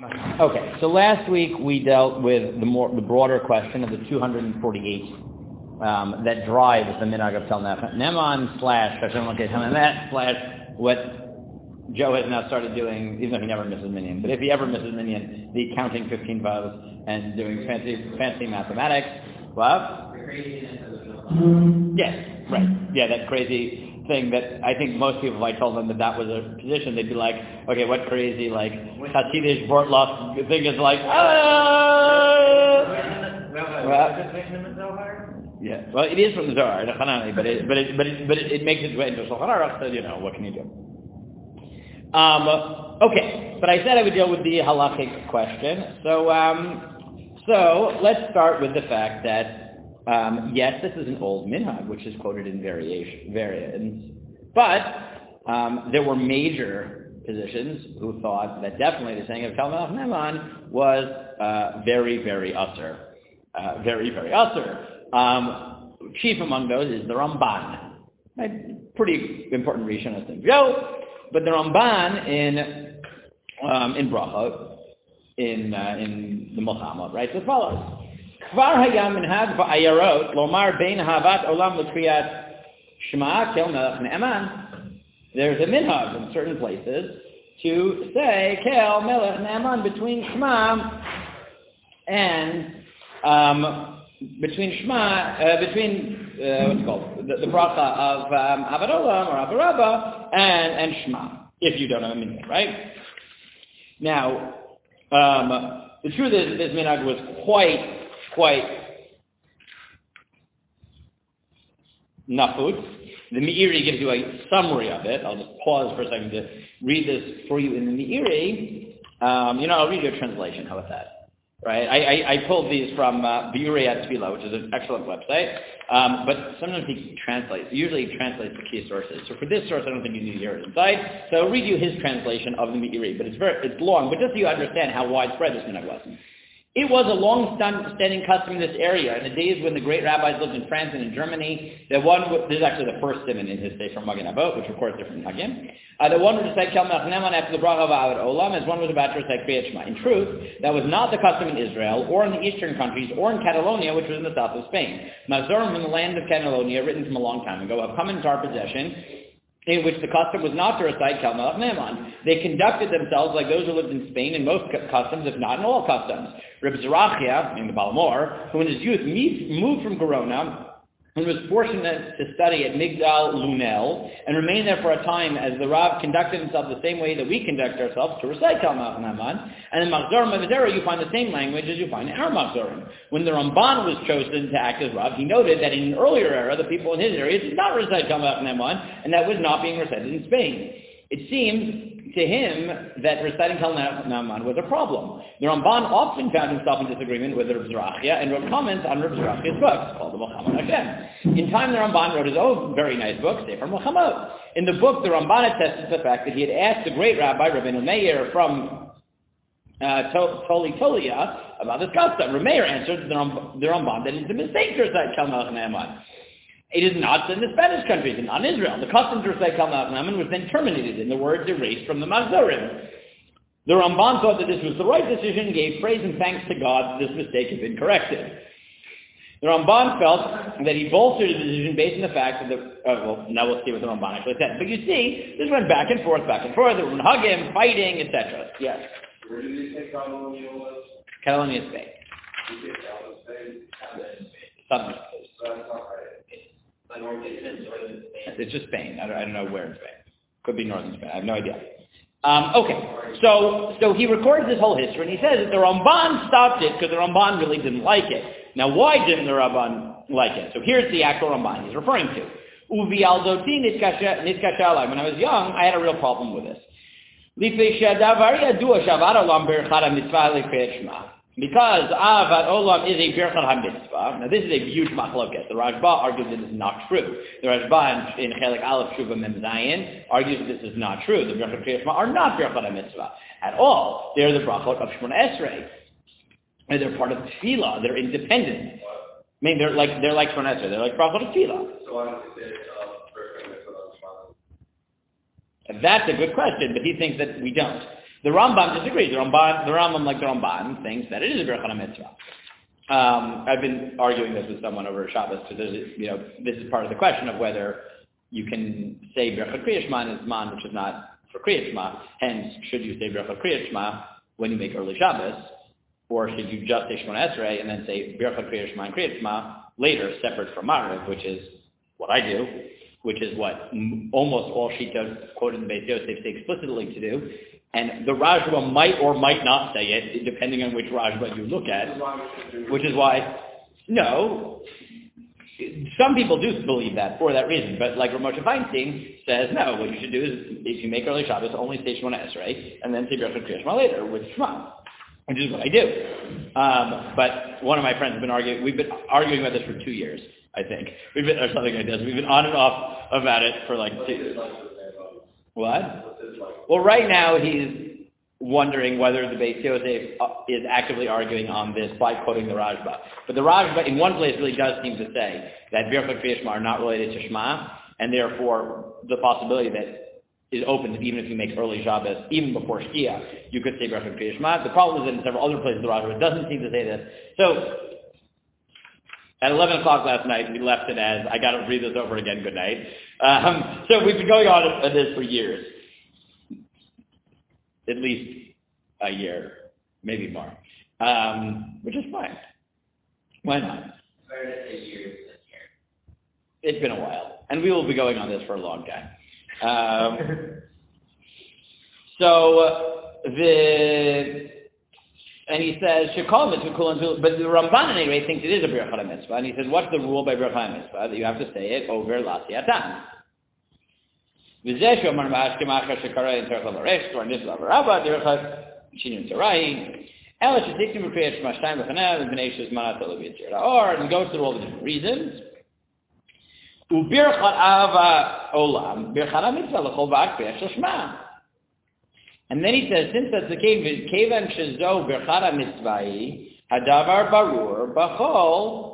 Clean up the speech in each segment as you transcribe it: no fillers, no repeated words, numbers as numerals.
Okay, so last week we dealt with the broader question of the 248 that drives the minhag of Tel Neman / Hashem Elokei Hamemet / what Joe has now started doing, even though he never misses minyan. But if he ever misses minyan, the counting 15 vows and doing fancy mathematics. What? Yes, right. Yeah, that crazy thing that I think most people, if I told them that was a position, they'd be like, okay, what crazy, like, Hasidic Bortloff thing is like, yeah, well, it is from the Zohar, but it makes its way into Shulchan Aruch, so, what can you do? Okay, but I said I would deal with the halachic question, so let's start with the fact that yes, this is an old minhag, which is quoted in variants, but there were major positions who thought that definitely the saying of Tel Neman was very, very usher. Very, very usher. Chief among those is the Ramban. A pretty important Rishon, I think. But the Ramban in Brachot, in the Milchama, writes as follows. Kvar hayam minhag ba'ayarot lomar bein havat olam l'kriyat shema kel melech ne'eman. There's a minhag in certain places to say kel melech ne'eman between shema and what's it called, the bracha of havat olam or havat rabba and shema, if you don't have a minhag, right? Now, the truth is that this minhag was quite nafut. The Meiri gives you a summary of it. I'll just pause for a second to read this for you in the Meiri. I'll read you a translation. How about that? Right? I pulled these from Biurei Tefillah, which is an excellent website. But sometimes he translates. Usually he translates the key sources. So for this source, I don't think you need to hear it inside. So I'll read you his translation of the Meiri. But it's long. But just so you understand how widespread this minhag was. It was a long-standing custom in this area. In the days when the great rabbis lived in France and in Germany, this is actually the first simon in his day from Magen Avot, which records different Magim. The one would recite Kel Melech Ne'eman after the bracha of Havat Olam, as one was about to recite Kriyat Shema. In truth, that was not the custom in Israel, or in the eastern countries, or in Catalonia, which was in the south of Spain. Mazorim from the land of Catalonia, written from a long time ago, have come into our possession, in which the custom was not to recite Kel Melech Ne'eman. They conducted themselves like those who lived in Spain in most customs, if not in all customs. Reb Zerachia, named the Balamor, who in his youth moved from Corona, and was fortunate to study at Migdal Lunel, and remained there for a time as the Rav conducted himself the same way that we conduct ourselves to recite Kel Melech Ne'eman. And in Machzorim of Zera, you find the same language as you find in our Machzorim. When the Ramban was chosen to act as Rav, he noted that in an earlier era, the people in his area did not recite Kel Melech Ne'eman, and that was not being recited in Spain. It seems to him that reciting Kel Melech Ne'eman was a problem. The Ramban often found himself in disagreement with Reb Zerachia and wrote comments on Reb Zerachia's books, called the Milchama Hashem. In time, the Ramban wrote his own very nice book, Sefer Milchamot. In the book, the Ramban attested to the fact that he had asked the great rabbi, Rabbeinu Meir, from Tolia, about this custom. Rabbi Meir answered the Ramban that it's a mistake to recite Kel Melech Ne'eman. It is not in the Spanish countries and not in Israel. The custom to recite Kel Melech Ne'eman was then terminated and the words erased from the Machzorim. The Ramban thought that this was the right decision and gave praise and thanks to God that this mistake had been corrected. The Ramban felt that he bolstered his decision based on the fact that now we'll see what the Ramban actually said. But you see, this went back and forth. There were hugging, fighting, etc. Yes? Where did you say Catalonia was? Catalonia, Spain. You say Catalonia, Spain? Southern Spain. That's not right. It's just Spain. I don't know where in Spain. Could be northern Spain. I have no idea. Okay, so he records this whole history, and he says that the Ramban stopped it because the Ramban really didn't like it. Now, why didn't the Ramban like it? So here's the actual Ramban he's referring to. Uvi aldoti nitkashalai. When I was young, I had a real problem with this. Because Avat Olam is a Birchal HaMitzvah. Now this is a huge machloket. The Rashba argues that this is not true. The Rashba in Chelik Aleph Shuvah Mem Zayin argues that this is not true. The Birchal Kriyat Shema are not Birchal HaMitzvah at all. They're the brachot of Shemona Esrei. And they're part of Tefillah. They're independent. I mean, they're like Shemona Esrei. They're like brachot of Tefillah. So why don't you say Birchal HaMitzvah? That's a good question, but he thinks that we don't. The Rambam disagrees. The Rambam, like the Ramban, thinks that it is a Birkat HaMitzvah. I've been arguing this with someone over Shabbos, because this is part of the question of whether you can say Birkat Kriyat Shema in Zman, which is not for Kriyat Shema. Hence, should you say Birkat Kriyat Shema when you make early Shabbos, or should you just say Shemona Esrei and then say Birkat Kriyat Shema and Kriyat Shema later, separate from Maariv, which is what I do, which is what almost all Shitas quoted in the Beis Yosef say explicitly to do. And the Rajba might or might not say it, depending on which Rajba you look at, which is why, no, some people do believe that for that reason, but like Rav Moshe Feinstein says, no, what you should do is, if you make early Shabbos, only say Shemona Esrei, and then say Birkat Kriyat Shema later with Shema, which is what I do. But one of my friends has been arguing, we've been arguing about this for 2 years, I think. Or something like this. We've been on and off about it for like 2. What? Well, right now he's wondering whether the Beis Yosef is actively arguing on this by quoting the Rajba. But the Rajba, in one place, really does seem to say that Birkat Kriyat Shema are not related to Shema, and therefore the possibility that is open that even if you make early Shabbos, even before Shkia, you could say Birkat Kriyat Shema. The problem is that in several other places the Rajba doesn't seem to say this. So, at 11 o'clock last night, we left it as, I got to read this over again, good night. So we've been going on at this for years. At least a year, maybe more. Which is fine. Why not? It's been a while. And we will be going on this for a long time. And he says, Shekol mitzvah, but the Ramban in any rate thinks it is a Birkat HaMitzvah. And he says, what's the rule by Birkat HaMitzvah? That you have to say it over Lasiatan. V'zeh shomar ma'ashkem achar shekara in terech l'varech, or nisla v'rabba, derech ha'shinun tzarayin, ela shetiknim v'kriyat shema shtayim v'chanev, v'nei shizmanat televitzir ha'or, and goes through all the different reasons. U'birchat ava olam, birchat HaMitzvah l'chol v'ak kriyat shema. And then he says, since that's the case, kevan shezo birchat HaMitzvah hadavar barur b'chol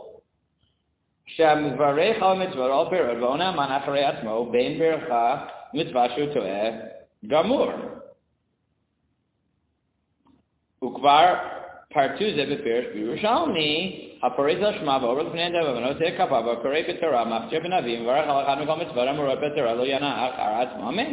שהמברך על מצוות על פירות ועונה מן אחרי עצמו בין ברכה מצווה שהוא טועה גמור. וכבר פרטו זה בפירוש בירושלמי, הפורש על שמה ועובר לפני דבר ונושא כפה וקורא בתורה, מפציר בנביא, מברך על אחד מכל מצוות המורות בתורה, לא ינח אחר עצמו, אמן.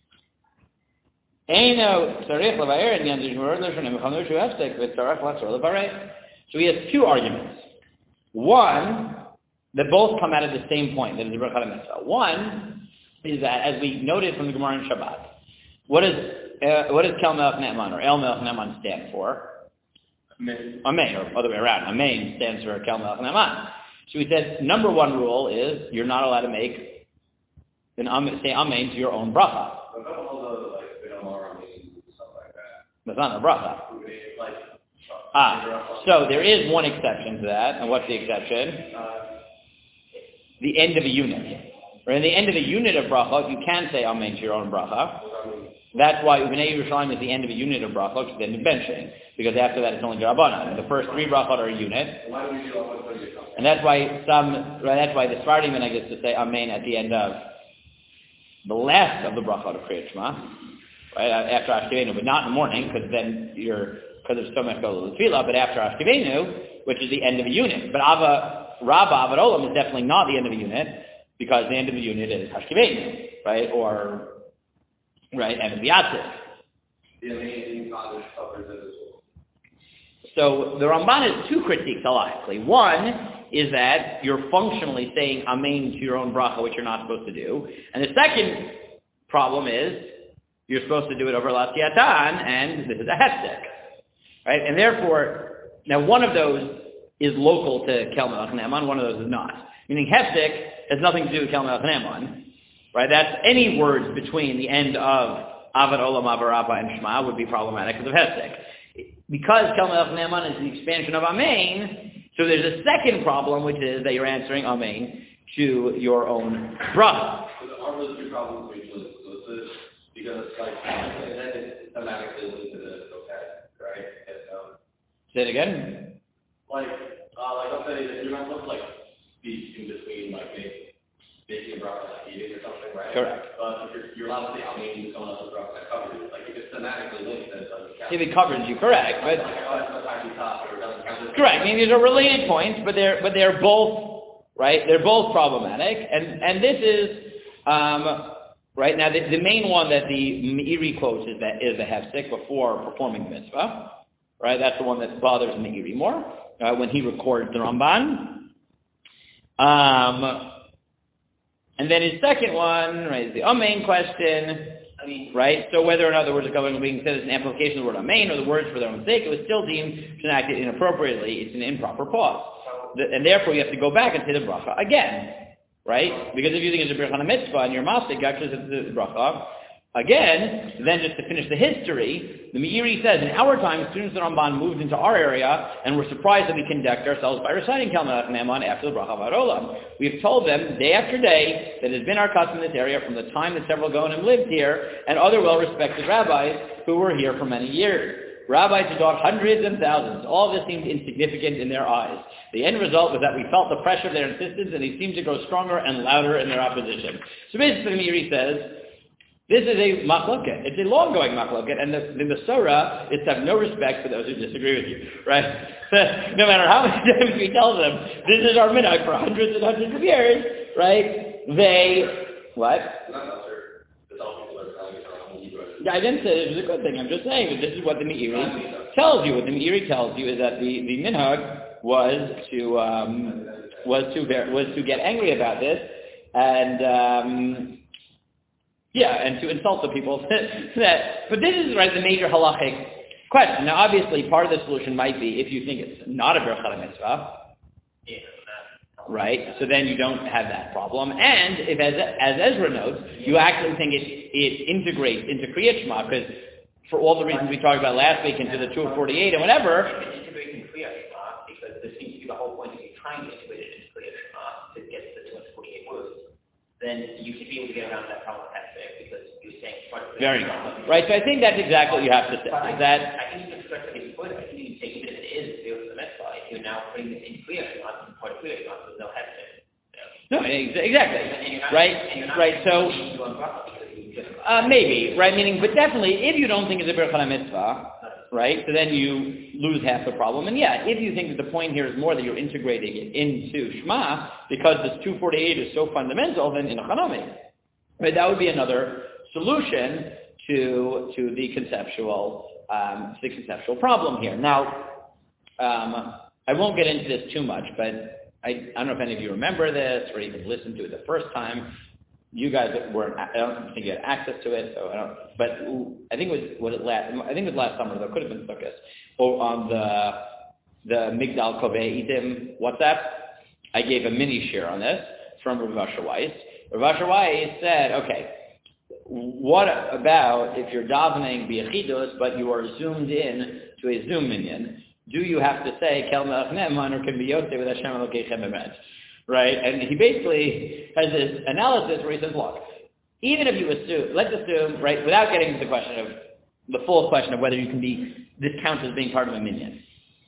אינו צריך לבאר עניין זה שמורות לשונים, וחמור שהוא הפסק וצורך לחזור לברך. So he has 2 arguments. One, that both come out of the same point, that is the Birkat HaMitzvah. One is that, as we noted from the Gemara in Shabbat, what does Kel Melech Ne'eman or El Melech Ne'eman stand for? Amen, or other way around. Amen stands for Kel Melech Ne'eman. So he said, number 1 rule is you're not allowed to say Amen to your own bracha. That's not a bracha. So there is one exception to that, and what's the exception? The end of a unit. Or in the end of a unit of bracha, you can say Amen to your own bracha. That's why Ubnei Yerushalayim is the end of a unit of bracha, which is the end of benching. Because after that it's only Rabbanan. The first 3 brachot are a unit. And that's why the Sephardim and I get to say Amen at the end of the last of the brachot of Kriyat Shema. Right? After Ashkevenu, but not in the morning, because then because there's so much go to the tefillah, but after Ashkevenu, which is the end of a unit. But Rabba Avad Olam is definitely not the end of a unit, because the end of the unit is Hashkevenu, right? Or, right, end of the Yatzir. So the Ramban has 2 critiques, halachically. One is that you're functionally saying Amen to your own bracha, which you're not supposed to do. And the second problem is, you're supposed to do it over Lasiatan, and this is a hefsek. Right? And therefore, now one of those is local to Kel Melech Ne'eman, one of those is not. Meaning hefsek has nothing to do with Kel Melech Ne'eman. Right? That's any words between the end of Avad Olam, Avarabba, and Shema would be problematic because of hefsek. Because Kel Melech Ne'eman is the expansion of Amen, so there's a second problem, which is that you're answering Amen to your own bracha. Are those 2 problems mutually exclusive? Because, like, that is thematically linked to the okay, right? Say it again? Like, let's say that you're not supposed to, like, be in between, like, making a bracha like eating or something, right? Correct. But if you're allowed to say Amen to someone else's bracha that covers it. Like, you could thematically linked that doesn't count. If it covers you, correct. But correct. I mean, these are related points, but they're both right. They're both problematic, and this is right now the main one that the Meiri quotes is the hefsek before performing the mitzvah. Right, that's the one that bothers Meiri more when he records the Ramban. And then his second one, right, is the main question. Right? So whether or not the words are going being said as an amplification of the word amen or the words for their own sake, it was still deemed to enact it inappropriately. It's an improper pause. And therefore you have to go back and say the bracha again. Right? Because if you think it's a bracha on a mitzvah and you're mastic, actually it's the bracha again. Then just to finish the history, the Meiri says, in our time, students of the Ramban moved into our area and were surprised that we conduct ourselves by reciting Kel Melech Ne'eman after the bracha v'arolam. We have told them day after day that it has been our custom in this area from the time that several Gaonim lived here and other well-respected rabbis who were here for many years. Rabbis who taught hundreds and thousands. All of this seemed insignificant in their eyes. The end result was that we felt the pressure of their insistence and they seemed to grow stronger and louder in their opposition. So basically the Meiri says, this is a machloket. It's a long-going machloket, and the Masorah is to have no respect for those who disagree with you, right? No matter how many times we tell them, this is our minhag for hundreds and hundreds of years, right? What? Yeah, I didn't say it was a good thing. I'm just saying that this is what the Meiri tells you. What the Meiri tells you is that the minhag was to get angry about this, and and to insult the people. But this is right the major halachic question. Now, obviously, part of the solution might be if you think it's not a bracha mitzvah, right? So then you don't have that problem. And if, as Ezra notes, you actually think it integrates into Kriyat Shema, because for all the reasons we talked about last week, into the 248 and whatever. It integrates in Kriyat Shema because this seems to be the whole point of you trying to integrate it into Kriyat Shema to get to the 248 words. Then you should be able to get around that problem because you're saying part of it. Very good. Right, so I think that's exactly what you have to say. I think you can stretch it further. I think you can take it as it is, the mitzvah. If you're now putting this in Kriyat Shema, part of Kriyat Shema, there's no hesitation. No, exactly. Right, so maybe, right, meaning, but definitely, if you don't think it's a bracha mitzvah, right, so then you lose half the problem. And yeah, if you think that the point here is more that you're integrating it into Shema, because this 248 is so fundamental, then in a chanami, right, that would be another solution to the conceptual problem here. Now, I won't get into this too much, but I don't know if any of you remember this or even listened to it the first time. You guys weren't. I don't think you had access to it, so I don't. But I think it was last summer. Though it could have been Sukkot. Or on the Migdal Kovei Idim WhatsApp, I gave a mini share on this from Rav Asher Weiss. Rav Asher Weiss said, okay, what about if you're davening b'yechidus, but you are zoomed in to a Zoom minion? Do you have to say Kel Melech Ne'eman or can be Yosef with Hashem Elokeichem Emet? Right? And he basically has this analysis where he says, look, even if you assume, let's assume, right, without getting into the full question of whether you can be, this counts as being part of a minyan.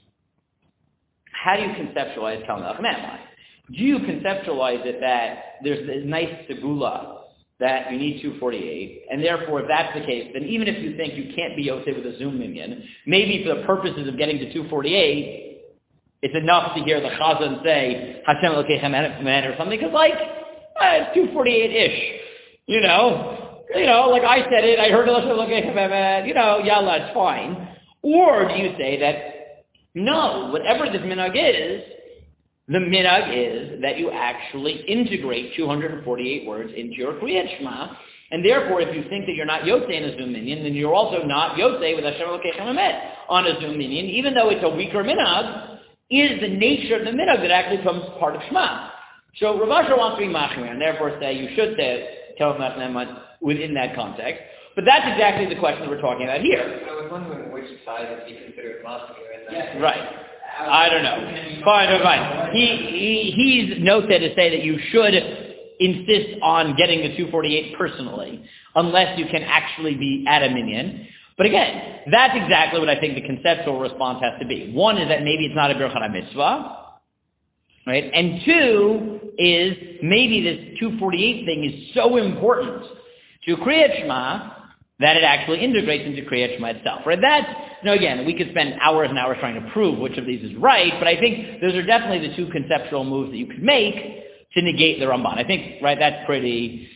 How do you conceptualize Kel Melech Ne'eman? Do you conceptualize it that there's this nice segula that you need 248, and therefore if that's the case, then even if you think you can't be Yosef with a Zoom minion, maybe for the purposes of getting to 248, it's enough to hear the Chazan say, Hashem Elokeichem Emet or something, because it's 248-ish. You know, like I said it, I heard Hashem Elokeichem Emet, yalla, it's fine. Or do you say that, no, whatever this minhag is, the minhag is that you actually integrate 248 words into your Kriyat Shema, and therefore if you think that you're not Yosef in a Zoom minion, then you're also not Yosef with Hashem Elokeichem Emet on a Zoom minion, even though it's a weaker minhag, is the nature of the minhag that actually becomes part of Shema. So Rav Asher wants to be machmir, and therefore say you should say Kel Melech Ne'eman within that context. But that's exactly the question that we're talking about here. I was wondering which side would be considered machmir. Right. I don't know. Fine. He's noted to say that you should insist on getting the 248 personally, unless you can actually be at a minyan. But again, that's exactly what I think the conceptual response has to be. One is that maybe it's not a bracha mitzvah, right? And two is maybe this 248 thing is so important to Kriyat Shema that it actually integrates into Kriyat Shema itself, right? That's, again, we could spend hours and hours trying to prove which of these is right, but I think those are definitely the two conceptual moves that you could make to negate the Ramban. I think, right, that's pretty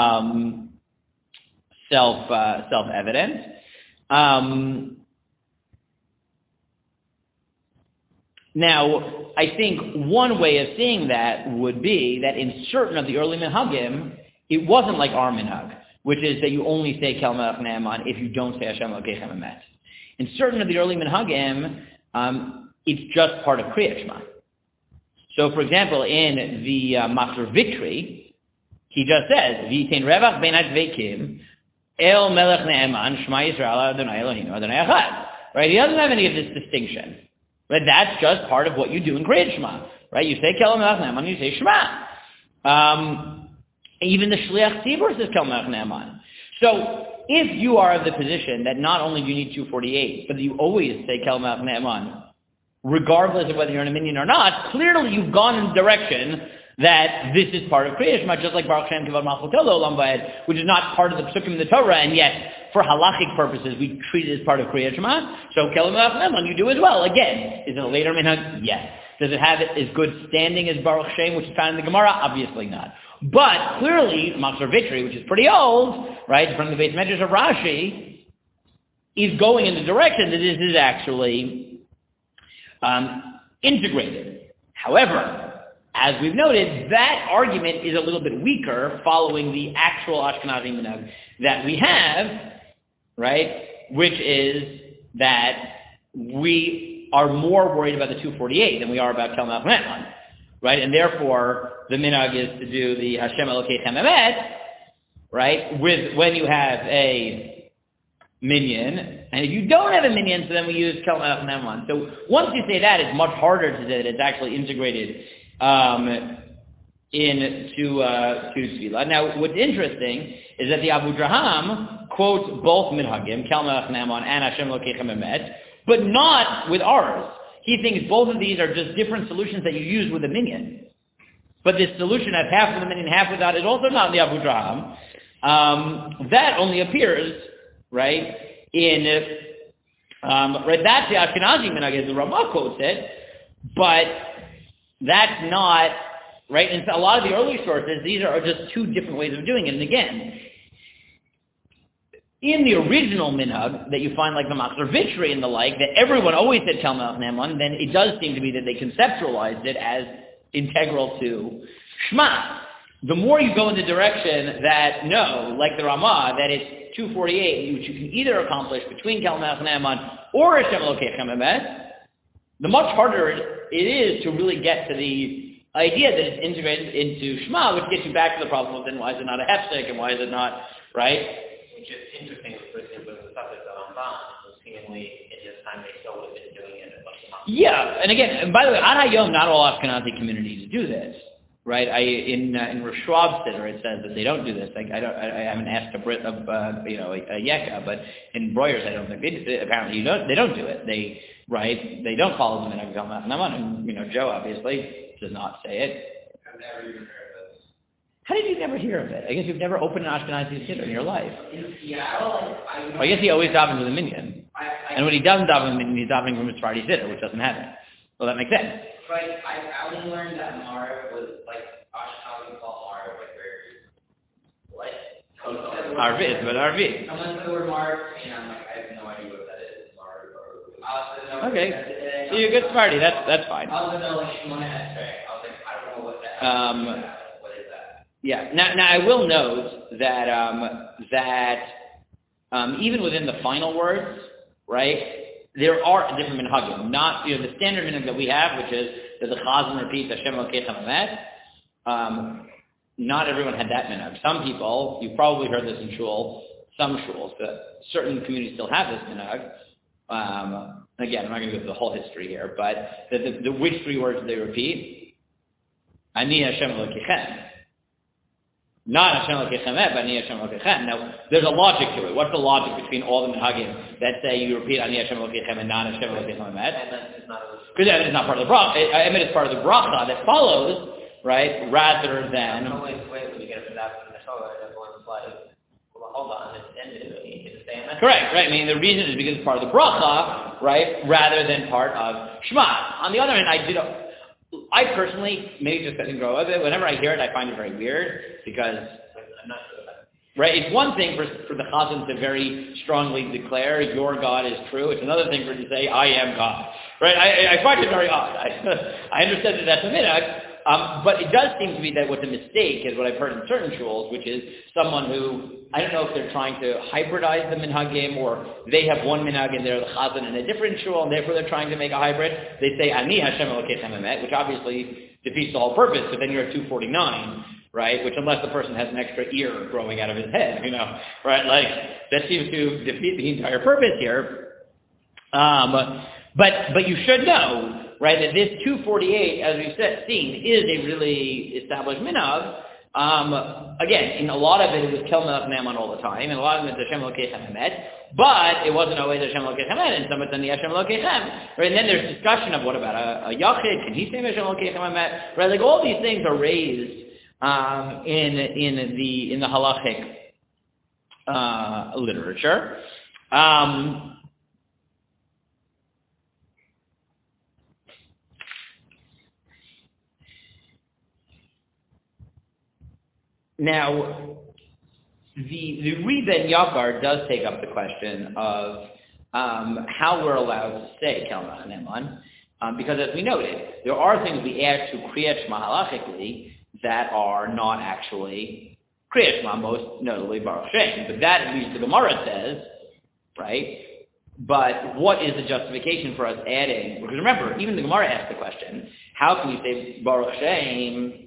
self-evident. Now, I think one way of seeing that would be that in certain of the early minhagim, it wasn't like our minhag, which is that you only say Kel Melech Naaman if you don't say Hashem Elokeichem Emet. In certain of the early minhagim, it's just part of Kriyat Shema. So, for example, in the Machzor Vitri, he just says, V'yitein revach bein hadveikim el Melech Naaman Shema Yisrael Adonai Eloheinu Adonai Echad. Right? He doesn't have any of this distinction. Right? That's just part of what you do in Kriyat Shema. Right? You say Kel Melech Naaman, you say Shema. Even the Shliach Tzibur says Kel Melech Naaman. So, if you are of the position that not only do you need 248, but that you always say Kel Melech Naaman, regardless of whether you're in a minyan or not, clearly you've gone in the direction that this is part of Kriyat Shema, just like Baruch Shem Kavod Malchuto Olam Va'ed, which is not part of the Psukim in the Torah, and yet, for halachic purposes, we treat it as part of Kriyat Shema. So Kel Melech Naaman, you do as well. Again, is it a later minhag? Yes. Does it have as good standing as Baruch Shem, which is found in the Gemara? Obviously not. But clearly, Machzor Vitri, which is pretty old, right, from the Beis Medrash of Rashi, is going in the direction that this is actually integrated. However, as we've noted, that argument is a little bit weaker following the actual Ashkenazi minhag that we have, right, which is that we are more worried about the 248 than we are about Kel Melech Naaman, right, and therefore the minhag is to do the Hashem Elokeichem Emet, right, when you have a minyan, and if you don't have a minyan, so then we use Kel Melech Naaman. So once you say that, it's much harder to say that it's actually integrated into Tefillah. Now, what's interesting is that the Abu Draham quotes both minhagim, Kel Melech Naaman and Hashem Elokeichem Emet, but not with ours. He thinks both of these are just different solutions that you use with a minyan. But this solution of half with a minyan, half without is also not in the Abu Draham. That only appears, right, in, right, that's the Ashkenazi minhag, as the Ramah quotes it, but that's not, right, in a lot of the early sources, these are just two different ways of doing it. And again, in the original minhag that you find like the Machzor Vitri and the like, that everyone always said Kel Melech Naaman, then it does seem to be that they conceptualized it as integral to Shema. The more you go in the direction that, no, like the Ramah, that it's 248, which you can either accomplish between Kel Melech Naaman or Hashem Elokeichem Emet, the much harder it is to really get to the idea that it's integrated into Shema, which gets you back to the problem of then why is it not a hefsek and why is it not, right? Which is interesting, for example, the subject of Ramban, so seemingly in this time they still would have been doing it. Yeah, and again, and by the way, Ad Hayom, not all Ashkenazi communities do this, right? In Rosh Schwab Siddur, it says that they don't do this. I haven't asked a Yeka, but in Breuer's, I don't think apparently they don't do it. They don't follow the minhag Kel Melech Naaman, and Joe obviously does not say it. I've never even heard of this. How did you never hear of it? I guess you've never opened an Ashkenazi Siddur in your life. In Seattle, I guess he always davens with a minyan. And when he doesn't daven with a minyan, he's davening from his Sephardi Siddur, which doesn't have it. Well, that makes sense. Right, I only learned that Marv was like Ashkenazi called Marv, like very what? Arvi, but Arvi. Someone said the word Marv, and I'm like, I have no idea what that is. Marv or okay, so you're a good Sephardi. That's fine. I was like Shimon Esrei. I was like, I don't know what that. What is that? Yeah. Now I will note that even within the final words, right, there are different minhagim. Not the standard minhag that we have, which is that the Chazan repeats Hashem Elokeichem Emet. Not everyone had that minhag. Some people, you've probably heard this in shul, some shuls, but certain communities still have this minhag. Again, I'm not going to go through the whole history here, but the which three words they repeat? Ani Hashem Elokeichem. Not Hashem Elokeichem Emet, but Ani Hashem Elokeichem. Now, there's a logic to it. What's the logic between all the minhagim that say you repeat Ani Hashem Elokeichem and not Hashem Elokeichem Emet? Because Emet is not part of the bracha. Emet is part of the bracha that follows, right, rather than... No way when you get up to that in the Torah, everyone's like, hold on, it's ended. You can say that. Correct, right? I mean, the reason is because it's part of the bracha, right, rather than part of Shema. On the other hand, I personally, maybe just because I didn't grow up with it, whenever I hear it, I find it very weird because I'm not sure about it. right, it's one thing for the chazan to very strongly declare your God is true. It's another thing for him to say I am God. Right? I find it very odd. I understand that that's a minhag. But it does seem to be that what's a mistake is what I've heard in certain shuls, which is someone who, I don't know if they're trying to hybridize the minhagim, or they have one minhag and they're the chazan in a different shul, and therefore they're trying to make a hybrid. They say, Ani Hashem Elokeichem Emet, which obviously defeats the whole purpose, but then you're at 249, right? Which unless the person has an extra ear growing out of his head, right? Like, that seems to defeat the entire purpose here. But you should know, right, that this 248, as we've seen, is a really established minhag. Again, in a lot of it was Kel Melech Naaman all the time, and a lot of it is Hashem Elokeichem Emet, but it wasn't always Hashem Elokeichem Emet, and some of it's the Hashem Elokeichem. Right? And then there's discussion of what about a Yachid, can he say Hashem Elokeichem Emet? Right? Like all these things are raised in the halachic literature. Now, the Rebbe Yakar does take up the question of how we're allowed to say Kel Melech Naaman, because as we noted, there are things we add to Kriyat Shema halachically that are not actually Kriyat Shema, most notably Baruch Shem. But that, at least the Gemara says, right? But what is the justification for us adding? Because remember, even the Gemara asked the question, how can you say Baruch Shem?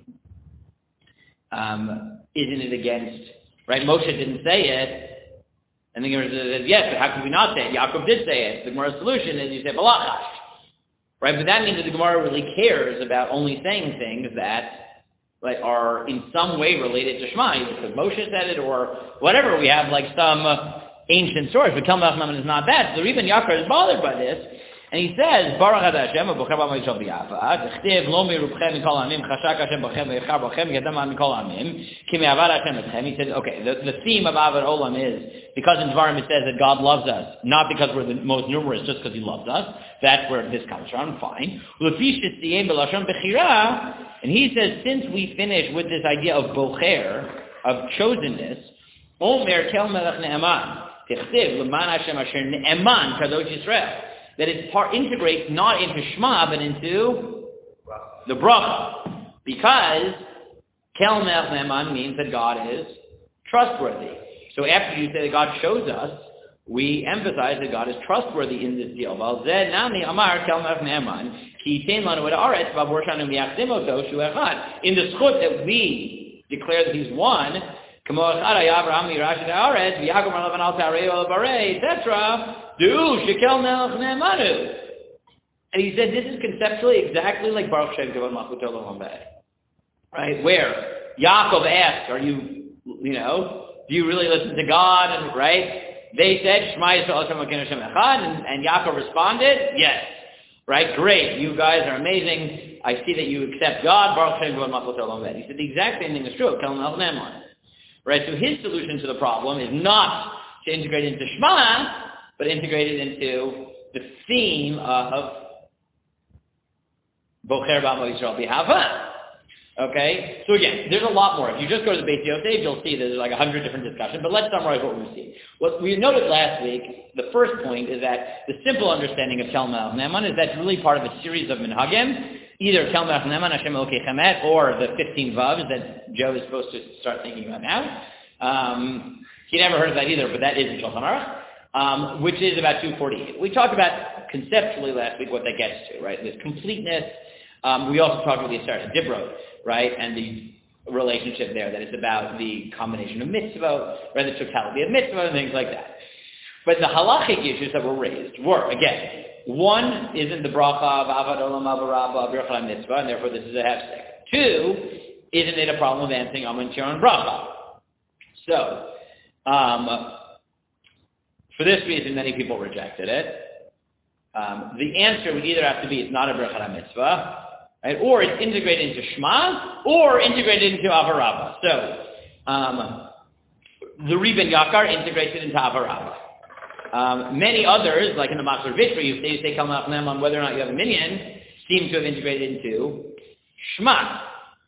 Isn't it against, right? Moshe didn't say it, and the Gemara says, yes, but how could we not say it? Yaakov did say it. The Gemara's solution is you say Balachash, right? But that means that the Gemara really cares about only saying things that like are in some way related to Shema, either because Moshe said it or whatever. We have like some ancient source, but Kel Melech Naaman is not that. So even Yaakov is bothered by this. And he says, Baruch Adai Hashem, Bocher B'Amay Shal B'Yafa, D'chtiv lo mirubchem mikol amim, Chashak Hashem b'chem v'yichar b'chem, Yadam mikol amim, Ki me'avad Hashem etchem. He says, okay, the theme of Avad Olam is, because in Dvarim it says that God loves us, not because we're the most numerous, just because he loves us. That's where this comes from, fine. L'fi shetziyem b'lashon b'chira, and he says, since we finish with this idea of Bocher, of chosenness, Omer Kel Melech Naaman, D'chtiv l'man Hashem asher Naaman kadosh Yisrael. That it integrates not into Shema, but into the bracha. Because Kel Melech Naaman means that God is trustworthy. So after you say that God shows us, we emphasize that God is trustworthy in this deal. In the schut that we declare that he's one, etc. And he said this is conceptually exactly like Baruch Shem Kavod Malchut Olam Haba, right? Where Yaakov asked, do you really listen to God? And right? They said, Shema Yisrael Hashem Elokeinu Hashem Echad, and Yaakov responded, yes. Right? Great. You guys are amazing. I see that you accept God. Baruch Shem Kavod Malchut Olam Haba. He said the exact same thing is true of Kel Melech Naaman. Right? So his solution to the problem is not to integrate it into Shema, but integrated into the theme of Bocher B'Amo Yisrael B'Hava. Okay? So again, there's a lot more. If you just go to the Beis Yosef, you'll see there's like 100 different discussions, but let's summarize what we see. What we noted last week, the first point is that the simple understanding of Kel Melech Naaman is that's really part of a series of minhagim, either Kel Melech Naaman, Hashem Elokeichem Emet, or the 15 vavs that Joe is supposed to start thinking about now. He never heard of that either, but that is in Shulchan Aruch. Which is about 248. We talked about conceptually last week what that gets to, right? This completeness. We also talked about the Aseret Dibrot, right? And the relationship there, that it's about the combination of mitzvot, right? The totality of mitzvot and things like that. But the halachic issues that were raised were, again, one isn't the bracha of Avad Olam Avarabba, Birchal Mitzvah, and therefore this is a hefsek. Two, isn't it a problem of answering Amun Tiron Bracha? So, for this reason, many people rejected it. The answer would either have to be it's not a Birchal Mitzvah, right? Or it's integrated into Shema, or integrated into Avarabba. So, the Reben Yakar integrates it into Avarava. Many others, like in the Matzor Vitri, you say Kalman Achnem on whether or not you have a minyan, seem to have integrated into Shema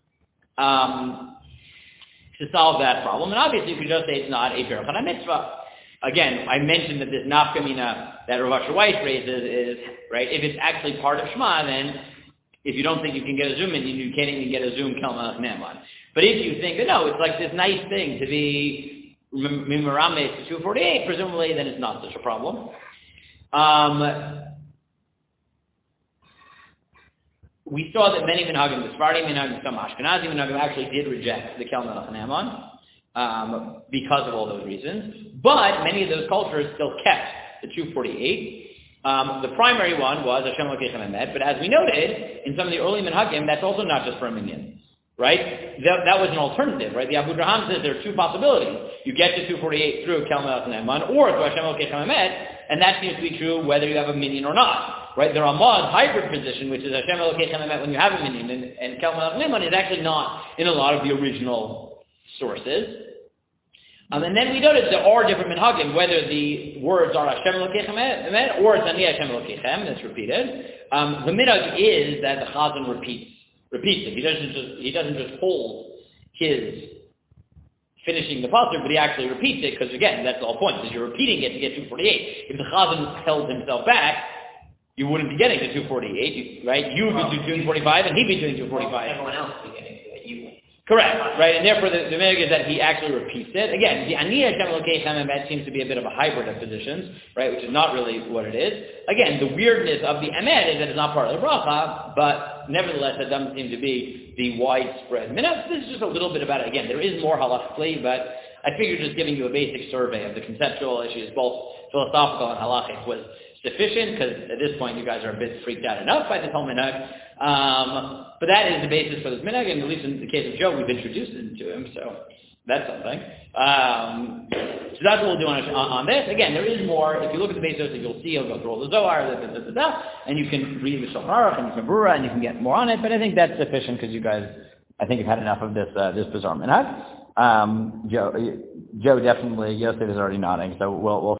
to solve that problem. And obviously, you could just say it's not a Pirach mitzvah. Again, I mentioned that this nafkamina that Rav Asher Weiss raises is, right, if it's actually part of Shema, then if you don't think you can get a zoom in, you can't even get a zoom Kalman Achnem on. But if you think that, no, it's like this nice thing to be Mimarames to 248, presumably, then it's not such a problem. We saw that many minhagim, the Sephardi minhagim, some Ashkenazi minhagim actually did reject the Kel Melech Naaman because of all those reasons. But many of those cultures still kept the 248. The primary one was Hashem Lokechem Emet, but as we noted, in some of the early minhagim, that's also not just for a minyan. Right? That was an alternative, right? The Abu Draham says there are two possibilities. You get to 248 through Kel Melech Naaman or through Hashem Lokechem Emet, and that seems to be true whether you have a minyan or not. Right, the Ramah's hybrid position, which is Hashem Elokechem Emet when you have a minyan, and Kel Melech Naaman is actually not in a lot of the original sources. And then we noticed there are different minhagim, whether the words are Hashem Elokechem Emet or it's Ani Hashem Elokechem, that's repeated. The minhag is that the Chazan repeats it. He doesn't just hold his finishing the pasuk, but he actually repeats it because again, that's the whole point. Is you're repeating it to get 248. If the Chazan held himself back, you wouldn't be getting to 248, right? You would be doing 245, and he'd be doing 245. Everyone else would be getting to it. You wouldn't. Correct, right? And therefore, the minhag is that he actually repeats it. Again, the Ani Hashem Elokechem Emet seems to be a bit of a hybrid of positions, right? Which is not really what it is. Again, the weirdness of the Emet is that it's not part of the bracha, but nevertheless, that doesn't seem to be the widespread minhag. This is just a little bit about it. Again, there is more halachically, but I figured just giving you a basic survey of the conceptual issues, both philosophical and halachic, was sufficient, because at this point you guys are a bit freaked out enough by this whole minhag. But that is the basis for this minhag, and at least in the case of Joe, we've introduced it to him, so that's something. So that's what we'll do on this. Again, there is more. If you look at the basis, you'll see, you'll go through all the Zohar, and you can read the Shulchan Aruch and the Brura, and you can get more on it, but I think that's sufficient, because you guys, I think, have had enough of this bizarre minhag. Joe definitely, Yosef is already nodding, so we'll